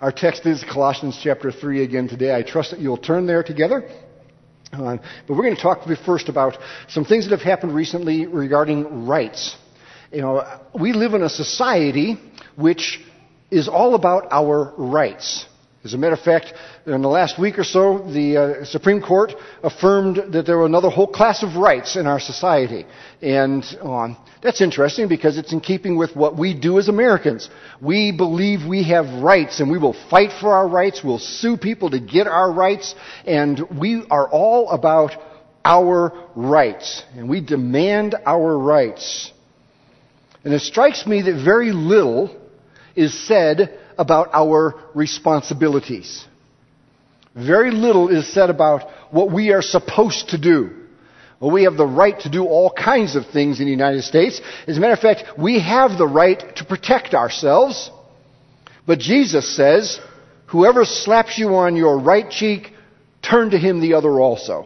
Our text is Colossians chapter 3 again today. I trust that you'll turn there together. But we're going to talk first about some things that have happened recently regarding rights. We live in a society which is all about our rights. As a matter of fact, in the last week or so, the Supreme Court affirmed that there were another whole class of rights in our society. And that's interesting because it's in keeping with what we do as Americans. We believe we have rights and we will fight for our rights. We'll sue people to get our rights. And we are all about our rights. And we demand our rights. And it strikes me that very little is said about our responsibilities. Very little is said about what we are supposed to do. Well, we have the right to do all kinds of things in the United States. As a matter of fact, we have the right to protect ourselves. But Jesus says, whoever slaps you on your right cheek, turn to him the other also.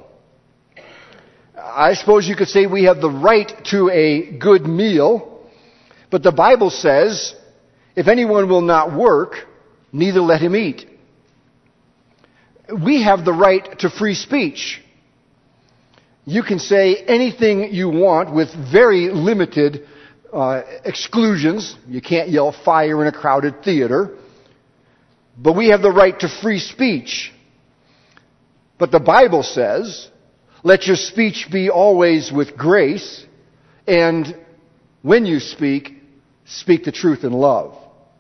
I suppose you could say we have the right to a good meal, but the Bible says, if anyone will not work, neither let him eat. We have the right to free speech. You can say anything you want with very limited exclusions. You can't yell fire in a crowded theater. But we have the right to free speech. But the Bible says, let your speech be always with grace, and when you speak, speak the truth in love.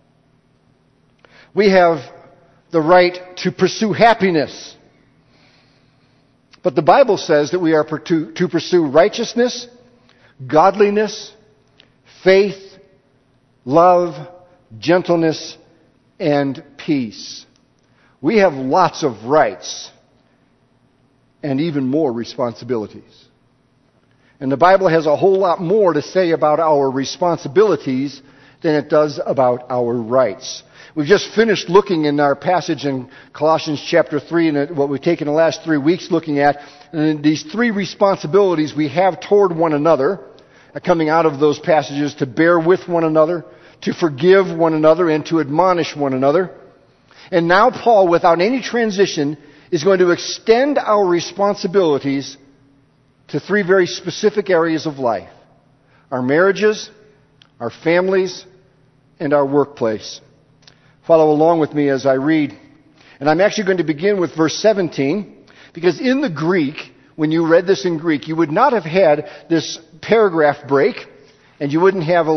We have the right to pursue happiness. But the Bible says that we are to pursue righteousness, godliness, faith, love, gentleness, and peace. We have lots of rights and even more responsibilities. And the Bible has a whole lot more to say about our responsibilities than it does about our rights. We've just finished looking in our passage in Colossians chapter 3, and what we've taken the last 3 weeks looking at, and these 3 responsibilities we have toward one another, coming out of those passages: to bear with one another, to forgive one another, and to admonish one another. And now Paul, without any transition, is going to extend our responsibilities to 3 very specific areas of life: our marriages, our families, and our workplace. Follow along with me as I read. And I'm actually going to begin with verse 17, because in the Greek, when you read this in Greek, you would not have had this paragraph break, and you wouldn't have a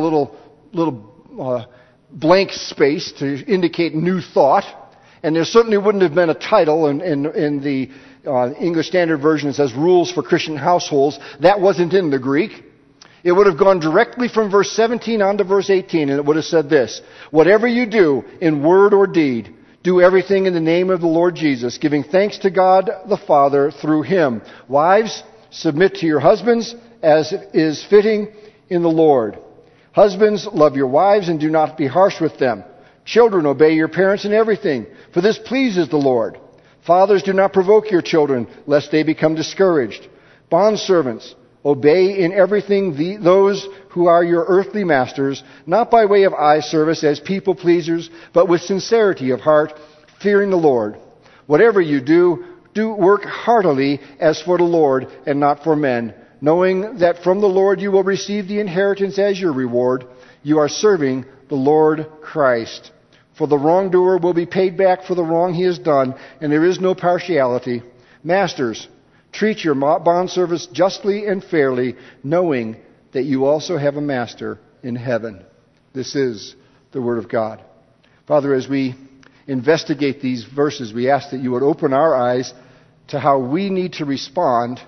little blank space to indicate new thought, and there certainly wouldn't have been a title in the English Standard Version. It says Rules for Christian Households. That wasn't in the Greek. It would have gone directly from verse 17 on to verse 18, and it would have said this: whatever you do in word or deed, do everything in the name of the Lord Jesus, giving thanks to God the Father through him. Wives, submit to your husbands as is fitting in the Lord. Husbands, love your wives and do not be harsh with them. Children, obey your parents in everything, for this pleases the Lord. Fathers, do not provoke your children, lest they become discouraged. Bondservants, obey in everything those who are your earthly masters, not by way of eye service as people pleasers, but with sincerity of heart, fearing the Lord. Whatever you do, do work heartily as for the Lord and not for men, knowing that from the Lord you will receive the inheritance as your reward. You are serving the Lord Christ. For the wrongdoer will be paid back for the wrong he has done, and there is no partiality. Masters, treat your bondservants justly and fairly, knowing that you also have a master in heaven. This is the Word of God. Father, as we investigate these verses, we ask that you would open our eyes to how we need to respond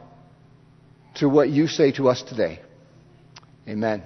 to what you say to us today. Amen.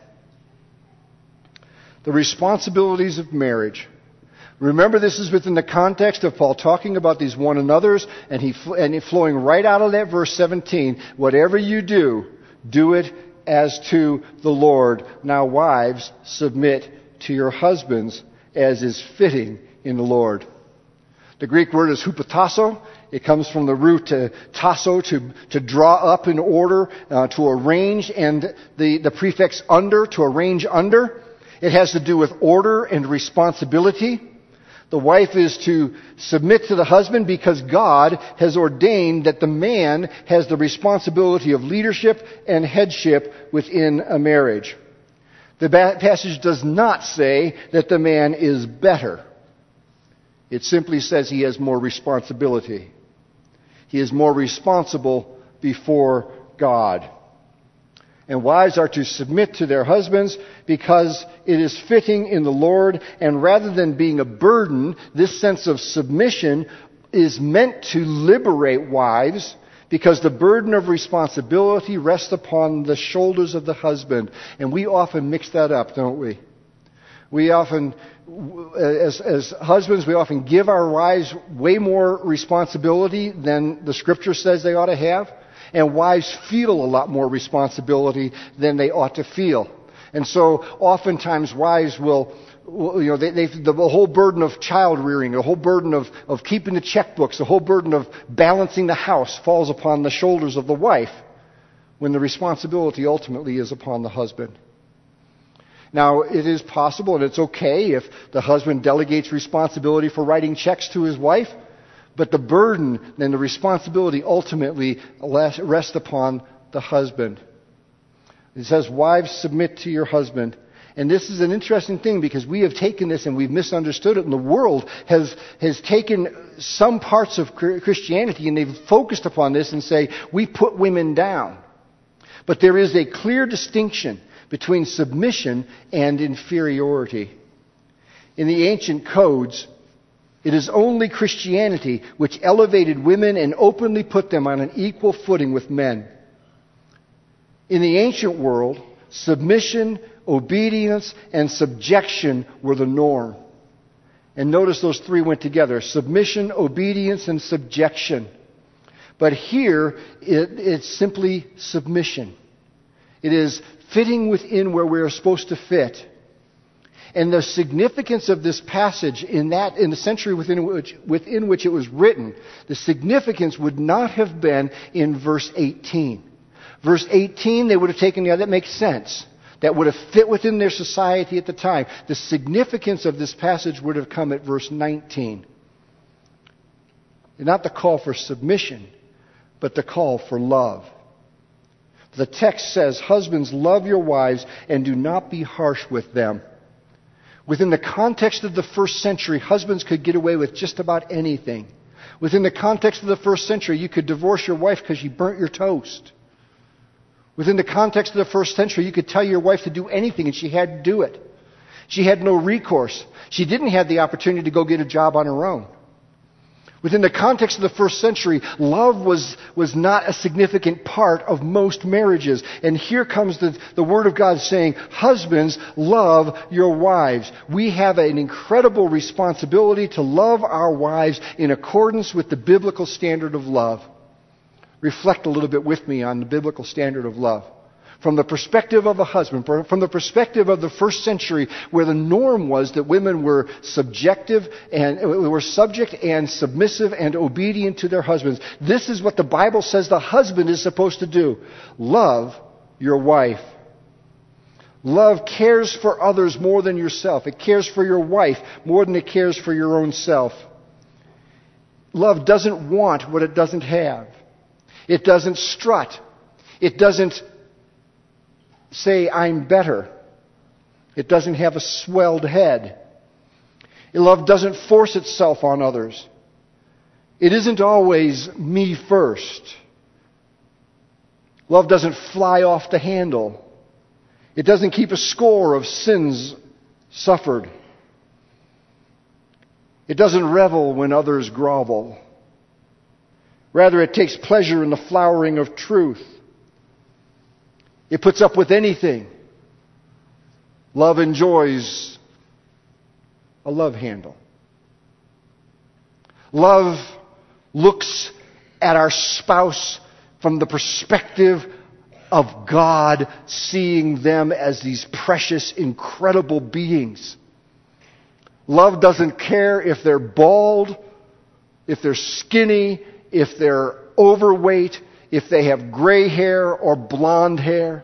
The responsibilities of marriage. Remember, this is within the context of Paul talking about these one another's, and he flowing right out of that verse 17. Whatever you do, do it as to the Lord. Now, wives, submit to your husbands as is fitting in the Lord. The Greek word is hupotasso. It comes from the root tasso, to draw up in order, to arrange, and the prefix under, to arrange under. It has to do with order and responsibility. The wife is to submit to the husband because God has ordained that the man has the responsibility of leadership and headship within a marriage. The passage does not say that the man is better. It simply says he has more responsibility. He is more responsible before God. And wives are to submit to their husbands because it is fitting in the Lord, and rather than being a burden, this sense of submission is meant to liberate wives because the burden of responsibility rests upon the shoulders of the husband. And we often mix that up, don't we? We often, as husbands, we often give our wives way more responsibility than the Scripture says they ought to have. And wives feel a lot more responsibility than they ought to feel. And so oftentimes wives will the whole burden of child rearing, the whole burden of keeping the checkbooks, the whole burden of balancing the house falls upon the shoulders of the wife when the responsibility ultimately is upon the husband. Now, it is possible and it's okay if the husband delegates responsibility for writing checks to his wife, but the burden and the responsibility ultimately rest upon the husband. It says, wives, submit to your husband. And this is an interesting thing because we have taken this and we've misunderstood it. And the world has taken some parts of Christianity and they've focused upon this and say, we put women down. But there is a clear distinction between submission and inferiority. In the ancient codes, it is only Christianity which elevated women and openly put them on an equal footing with men. In the ancient world, submission, obedience, and subjection were the norm. And notice those three went together. Submission, obedience, and subjection. But here, it's simply submission. It is fitting within where we are supposed to fit. And the significance of this passage in the century within which it was written, the significance would not have been in verse 18. Verse 18, they would have taken, yeah, that makes sense. That would have fit within their society at the time. The significance of this passage would have come at verse 19. Not the call for submission, but the call for love. The text says, husbands, love your wives and do not be harsh with them. Within the context of the first century, husbands could get away with just about anything. Within the context of the first century, you could divorce your wife because you burnt your toast. Within the context of the first century, you could tell your wife to do anything and she had to do it. She had no recourse. She didn't have the opportunity to go get a job on her own. Within the context of the first century, love was not a significant part of most marriages. And here comes the Word of God saying, husbands, love your wives. We have an incredible responsibility to love our wives in accordance with the biblical standard of love. Reflect a little bit with me on the biblical standard of love. From the perspective of a husband, from the perspective of the first century, where the norm was that women were subject and submissive and obedient to their husbands. This is what the Bible says the husband is supposed to do. Love your wife. Love cares for others more than yourself. It cares for your wife more than it cares for your own self. Love doesn't want what it doesn't have. It doesn't strut. It doesn't say, I'm better. It doesn't have a swelled head. Love doesn't force itself on others. It isn't always me first. Love doesn't fly off the handle. It doesn't keep a score of sins suffered. It doesn't revel when others grovel. Rather, it takes pleasure in the flowering of truth. It puts up with anything. Love enjoys a love handle. Love looks at our spouse from the perspective of God, seeing them as these precious, incredible beings. Love doesn't care if they're bald, if they're skinny, if they're overweight, if they have gray hair or blonde hair.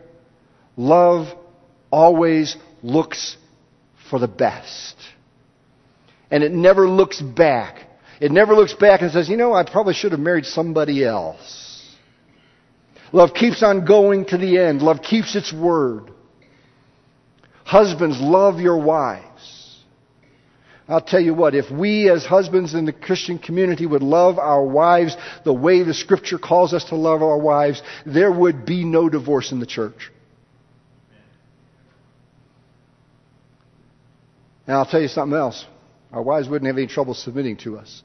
Love always looks for the best. And it never looks back. It never looks back and says, I probably should have married somebody else. Love keeps on going to the end. Love keeps its word. Husbands, love your wives. I'll tell you what, if we as husbands in the Christian community would love our wives the way the Scripture calls us to love our wives, there would be no divorce in the church. And I'll tell you something else. Our wives wouldn't have any trouble submitting to us.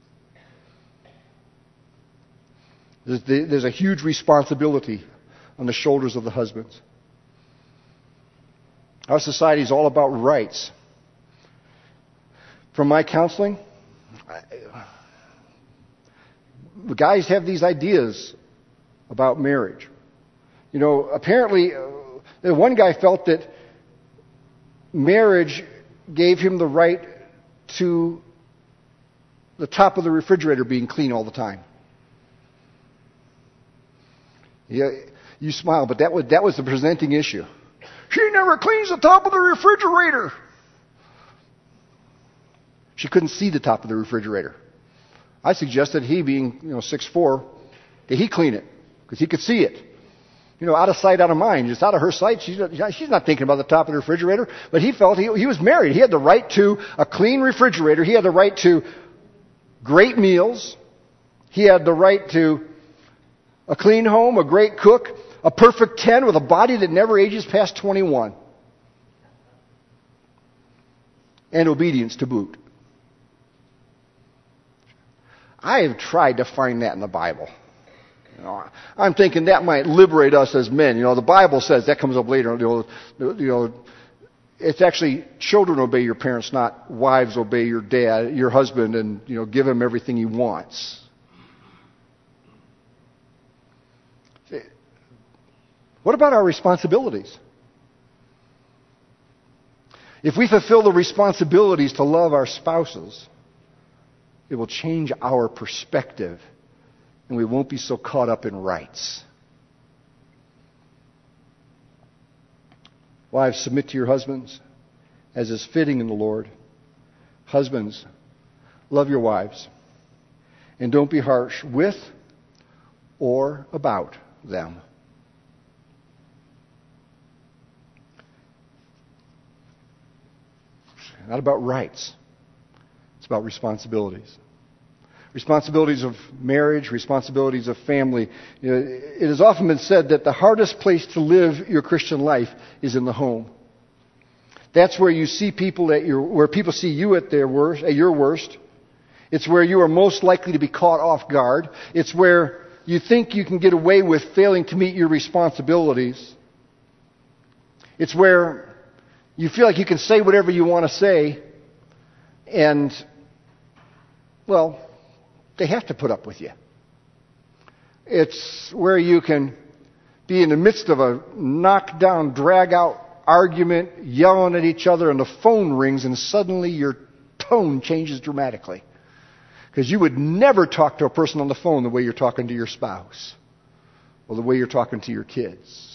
There's a huge responsibility on the shoulders of the husbands. Our society is all about rights. From my counseling, the guys have these ideas about marriage. Apparently, one guy felt that marriage gave him the right to the top of the refrigerator being clean all the time. Yeah, you smile, but that was the presenting issue. She never cleans the top of the refrigerator. She couldn't see the top of the refrigerator. I suggested he, being 6'4", that he clean it because he could see it. Out of sight, out of mind. Just out of her sight, she's not thinking about the top of the refrigerator. But he felt he was married. He had the right to a clean refrigerator. He had the right to great meals. He had the right to a clean home, a great cook, a perfect 10 with a body that never ages past 21. And obedience to boot. I have tried to find that in the Bible. I'm thinking that might liberate us as men. The Bible says, that comes up later. It's actually children obey your parents, not wives obey your husband, and give him everything he wants. What about our responsibilities? If we fulfill the responsibilities to love our spouses, it will change our perspective, and we won't be so caught up in rights. Wives, submit to your husbands as is fitting in the Lord. Husbands, love your wives, and don't be harsh with or about them. Not about rights. It's about responsibilities. Responsibilities of marriage, responsibilities of family. It has often been said that the hardest place to live your Christian life is in the home. That's where you see people where people see you at your worst. It's where you are most likely to be caught off guard. It's where you think you can get away with failing to meet your responsibilities. It's where you feel like you can say whatever you want to say, and, well, they have to put up with you. It's where you can be in the midst of a knockdown, drag-out argument, yelling at each other, and the phone rings, and suddenly your tone changes dramatically. Because you would never talk to a person on the phone the way you're talking to your spouse, or the way you're talking to your kids.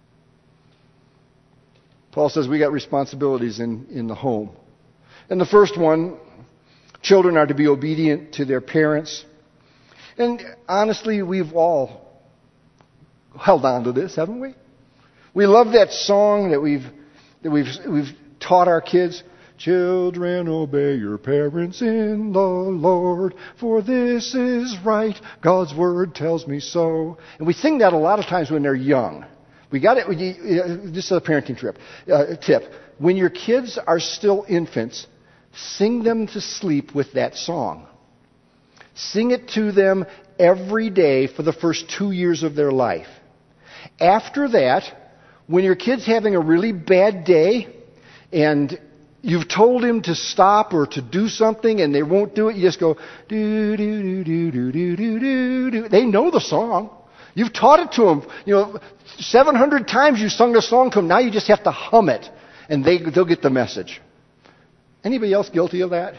Paul says we got responsibilities in the home. And the first one, children are to be obedient to their parents. And honestly, we've all held on to this, haven't we? We love that song that we've taught our kids. Children, obey your parents in the Lord, for this is right. God's word tells me so. And we sing that a lot of times when they're young. We got it. This is a parenting tip. When your kids are still infants, sing them to sleep with that song. Sing it to them every day for the first 2 years of their life. After that, when your kid's having a really bad day and you've told him to stop or to do something and they won't do it, you just go, do, do, do, do, do, do, do, do. They know the song. You've taught it to them. 700 times you sung the song to them. Now you just have to hum it, and they'll get the message. Anybody else guilty of that?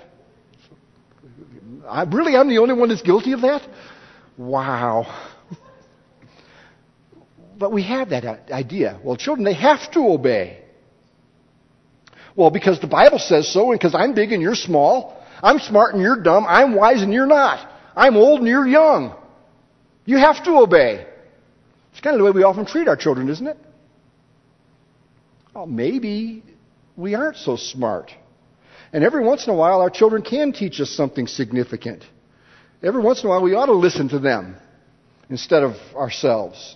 I'm the only one that's guilty of that? Wow. But we have that idea. Well, children, they have to obey. Well, because the Bible says so, and because I'm big and you're small, I'm smart and you're dumb. I'm wise and you're not. I'm old and you're young. You have to obey. It's kind of the way we often treat our children, isn't it? Well, maybe we aren't so smart. And every once in a while, our children can teach us something significant. Every once in a while, we ought to listen to them instead of ourselves.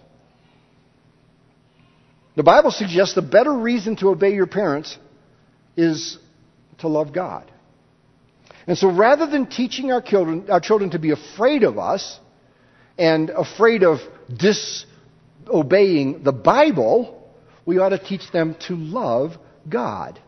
The Bible suggests the better reason to obey your parents is to love God. And so rather than teaching our children to be afraid of us and afraid of disobeying the Bible, we ought to teach them to love God.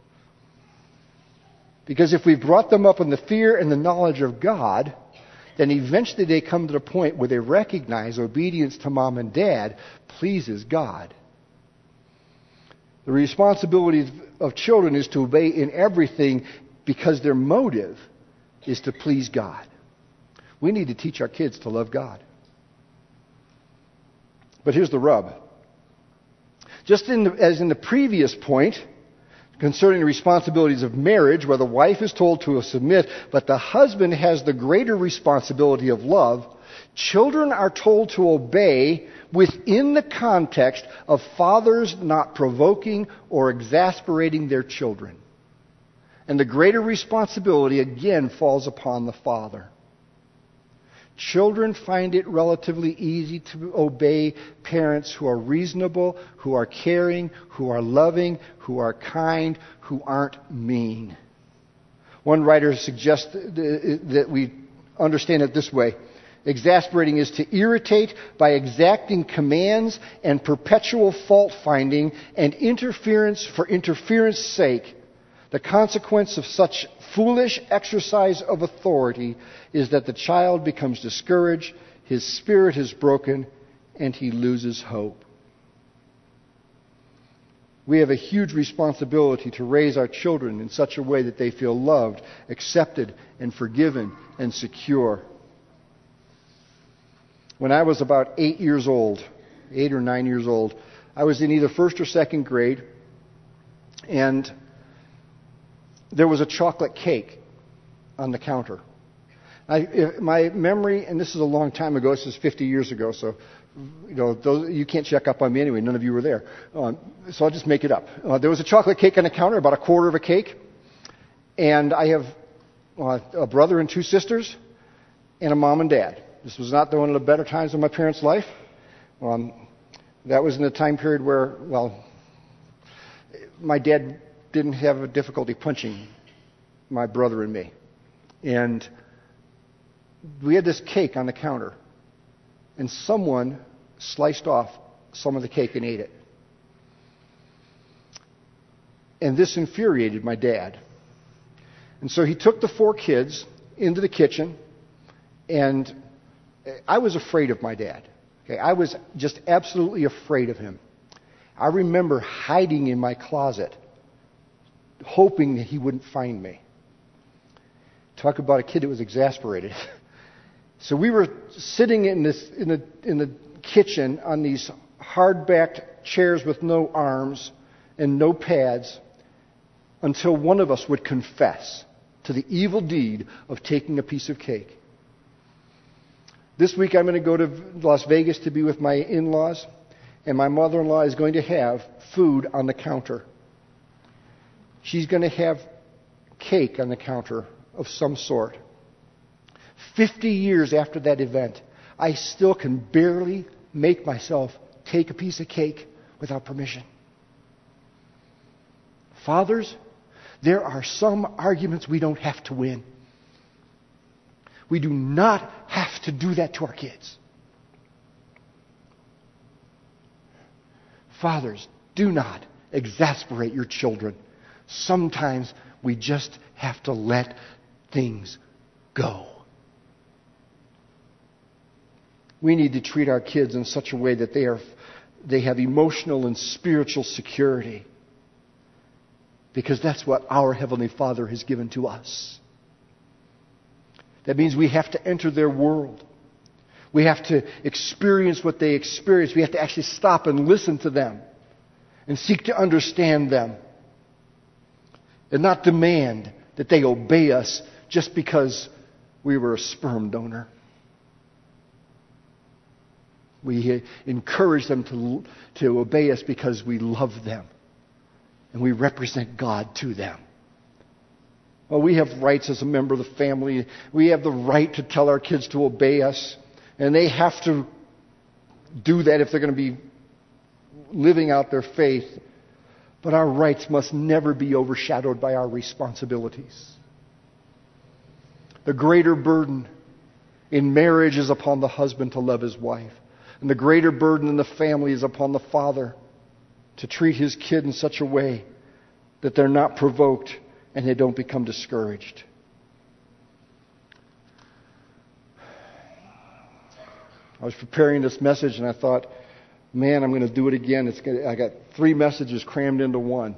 Because if we've brought them up in the fear and the knowledge of God, then eventually they come to the point where they recognize obedience to mom and dad pleases God. The responsibility of children is to obey in everything because their motive is to please God. We need to teach our kids to love God. But here's the rub. Just as in the previous point, concerning the responsibilities of marriage, where the wife is told to submit, but the husband has the greater responsibility of love, children are told to obey within the context of fathers not provoking or exasperating their children. And the greater responsibility again falls upon the father. Children find it relatively easy to obey parents who are reasonable, who are caring, who are loving, who are kind, who aren't mean. One writer suggests that we understand it this way. Exasperating is to irritate by exacting commands and perpetual fault-finding and interference for interference sake. The consequence of such foolish exercise of authority is that the child becomes discouraged, his spirit is broken, and he loses hope. We have a huge responsibility to raise our children in such a way that they feel loved, accepted, and forgiven, and secure. When I was about 8 or 9 years old, I was in either first or second grade, and there was a chocolate cake on the counter. My memory, and this is a long time ago, this is 50 years ago, so you can't check up on me anyway, none of you were there. So I'll just make it up. There was a chocolate cake on the counter, about a quarter of a cake, and I have a brother and two sisters, and a mom and dad. This was not one of the better times of my parents' life. That was in a time period where, my dad didn't have a difficulty punching my brother and me. And we had this cake on the counter, and someone sliced off some of the cake and ate it. And this infuriated my dad. And so he took the four kids into the kitchen, and I was afraid of my dad. Okay, I was just absolutely afraid of him. I remember hiding in my closet, hoping that he wouldn't find me. Talk about a kid that was exasperated. So we were sitting in the kitchen on these hard-backed chairs with no arms and no pads until one of us would confess to the evil deed of taking a piece of cake. This week I'm going to go to Las Vegas to be with my in-laws, and my mother-in-law is going to have food on the counter. She's going to have cake on the counter of some sort. 50 years after that event, I still can barely make myself take a piece of cake without permission. Fathers, there are some arguments we don't have to win. We do not have to do that to our kids. Fathers, do not exasperate your children. Sometimes we just have to let things go. We need to treat our kids in such a way that they have emotional and spiritual security, because that's what our Heavenly Father has given to us. That means we have to enter their world. We have to experience what they experience. We have to actually stop and listen to them and seek to understand them, and not demand that they obey us just because we were a sperm donor. We encourage them to obey us because we love them. And we represent God to them. Well, we have rights as a member of the family. We have the right to tell our kids to obey us. And they have to do that if they're going to be living out their faith. But our rights must never be overshadowed by our responsibilities. The greater burden in marriage is upon the husband to love his wife. And the greater burden in the family is upon the father to treat his kid in such a way that they're not provoked and they don't become discouraged. I was preparing this message and I thought, man, I'm going to do it again. I got 3 messages crammed into one.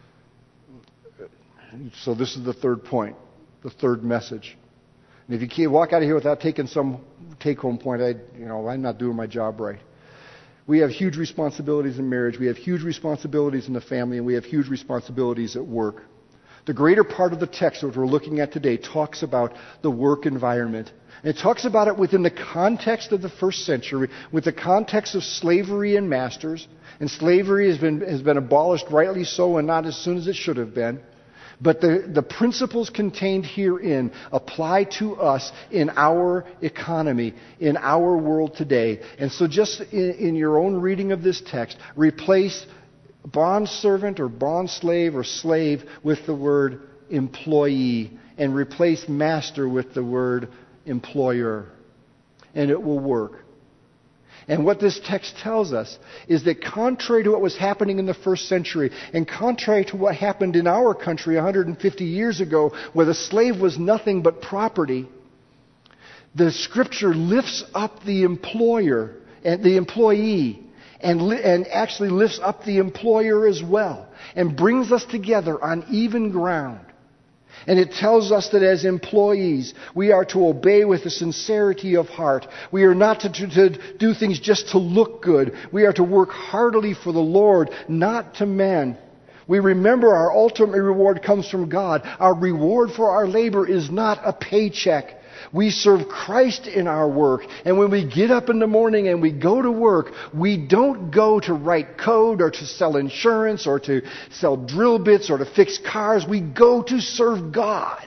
So this is the third point, the third message. And if you can't walk out of here without taking some take-home point, I'm not doing my job right. We have huge responsibilities in marriage. We have huge responsibilities in the family, and we have huge responsibilities at work. The greater part of the text that we're looking at today talks about the work environment. And it talks about it within the context of the first century, with the context of slavery and masters. And slavery has been abolished, rightly so, and not as soon as it should have been. But the principles contained herein apply to us in our economy, in our world today. And so just in your own reading of this text, replace bondservant or bondslave or slave with the word employee, and replace master with the word employer. And it will work. And what this text tells us is that contrary to what was happening in the first century, and contrary to what happened in our country 150 years ago, where the slave was nothing but property, the Scripture lifts up the employer and the employee, and actually lifts up the employer as well, and brings us together on even ground. And it tells us that as employees, we are to obey with a sincerity of heart. We are not to do things just to look good. We are to work heartily for the Lord, not to men. We remember our ultimate reward comes from God. Our reward for our labor is not a paycheck. We serve Christ in our work. And when we get up in the morning and we go to work, we don't go to write code or to sell insurance or to sell drill bits or to fix cars. We go to serve God.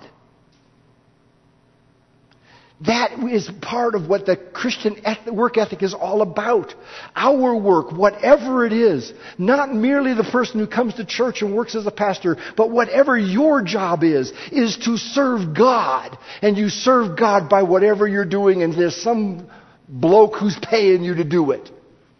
That is part of what the Christian work ethic is all about. Our work, whatever it is, not merely the person who comes to church and works as a pastor, but whatever your job is to serve God. And you serve God by whatever you're doing, and there's some bloke who's paying you to do it.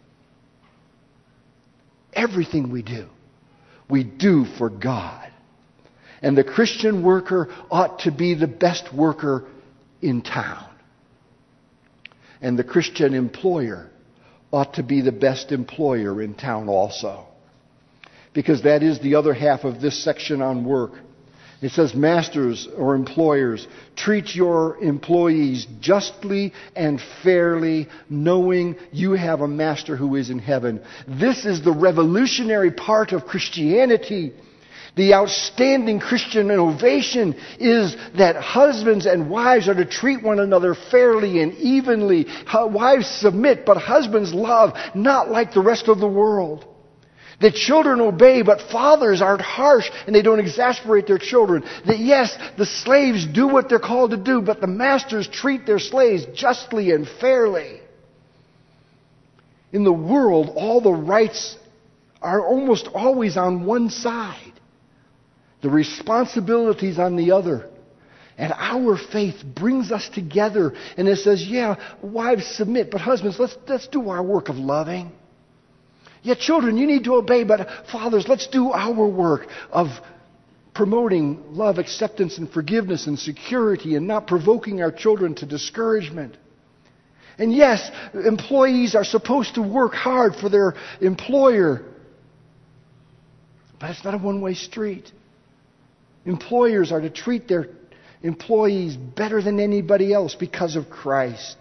Everything we do for God. And the Christian worker ought to be the best worker in town. And the Christian employer ought to be the best employer in town also. Because that is the other half of this section on work. It says, masters or employers, treat your employees justly and fairly, knowing you have a master who is in heaven. This is the revolutionary part of Christianity. The outstanding Christian innovation is that husbands and wives are to treat one another fairly and evenly. Wives submit, but husbands love, not like the rest of the world. That children obey, but fathers aren't harsh and they don't exasperate their children. That yes, the slaves do what they're called to do, but the masters treat their slaves justly and fairly. In the world, all the rights are almost always on one side. The responsibilities on the other. And our faith brings us together. And it says, yeah, wives submit, but husbands, let's do our work of loving. Yeah, children, you need to obey, but fathers, let's do our work of promoting love, acceptance, and forgiveness and security, and not provoking our children to discouragement. And yes, employees are supposed to work hard for their employer. But it's not a one-way street. Employers are to treat their employees better than anybody else because of Christ.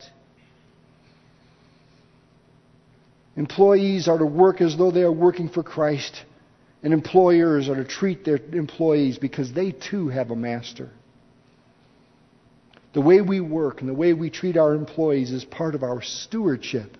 Employees are to work as though they are working for Christ. And employers are to treat their employees because they too have a master. The way we work and the way we treat our employees is part of our stewardship.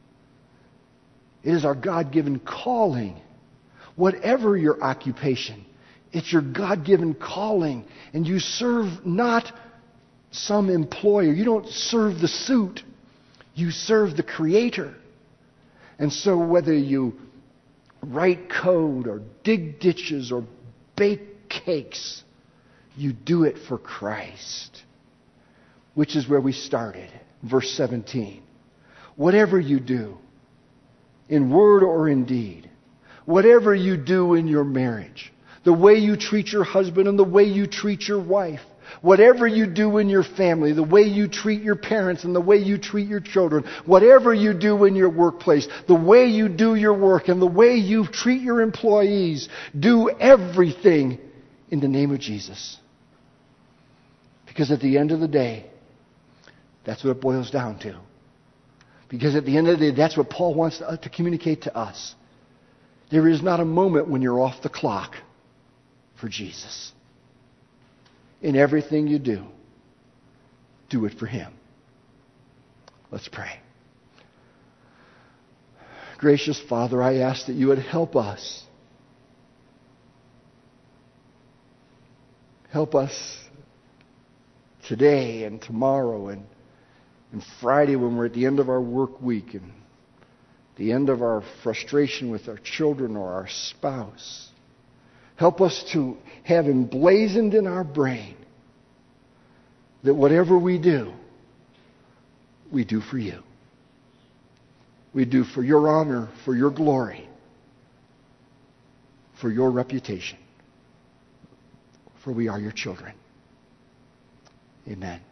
It is our God-given calling. Whatever your occupation, it's your God-given calling. And you serve not some employer. You don't serve the suit. You serve the Creator. And so whether you write code or dig ditches or bake cakes, you do it for Christ. Which is where we started. Verse 17. Whatever you do, in word or in deed, whatever you do in your marriage, the way you treat your husband and the way you treat your wife, whatever you do in your family, the way you treat your parents and the way you treat your children, whatever you do in your workplace, the way you do your work and the way you treat your employees, do everything in the name of Jesus. Because at the end of the day, that's what it boils down to. Because at the end of the day, that's what Paul wants to communicate to us. There is not a moment when you're off the clock for Jesus. In everything you do, do it for Him. Let's pray. Gracious Father, I ask that you would help us. Help us today and tomorrow and Friday when we're at the end of our work week and the end of our frustration with our children or our spouse. Help us to have emblazoned in our brain that whatever we do for you. We do for your honor, for your glory, for your reputation. For we are your children. Amen.